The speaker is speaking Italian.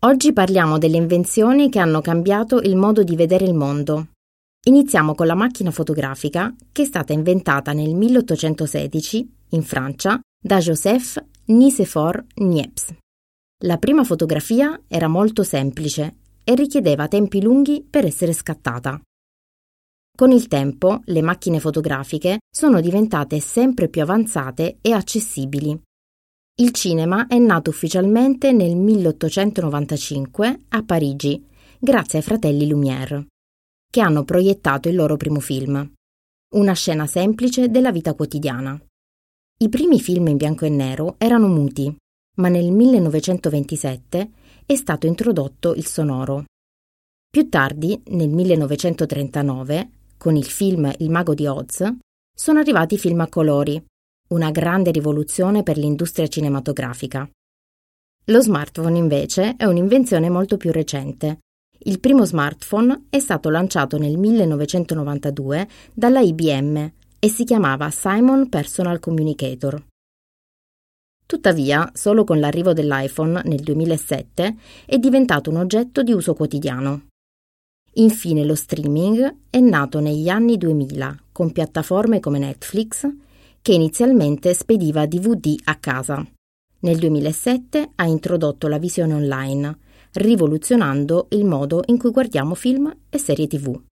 Oggi parliamo delle invenzioni che hanno cambiato il modo di vedere il mondo. Iniziamo con la macchina fotografica, che è stata inventata nel 1816 in Francia da Joseph Nicephore Niepce. La prima fotografia era molto semplice e richiedeva tempi lunghi per essere scattata. Con il tempo, le macchine fotografiche sono diventate sempre più avanzate e accessibili. Il cinema è nato ufficialmente nel 1895 a Parigi, grazie ai fratelli Lumière, che hanno proiettato il loro primo film, una scena semplice della vita quotidiana. I primi film in bianco e nero erano muti, ma nel 1927 è stato introdotto il sonoro. Più tardi, nel 1939, con il film Il Mago di Oz, sono arrivati i film a colori, una grande rivoluzione per l'industria cinematografica. Lo smartphone, invece, è un'invenzione molto più recente. Il primo smartphone è stato lanciato nel 1992 dalla IBM e si chiamava Simon Personal Communicator. Tuttavia, solo con l'arrivo dell'iPhone nel 2007 è diventato un oggetto di uso quotidiano. Infine lo streaming è nato negli anni 2000 con piattaforme come Netflix, che inizialmente spediva DVD a casa. Nel 2007 ha introdotto la visione online, rivoluzionando il modo in cui guardiamo film e serie TV.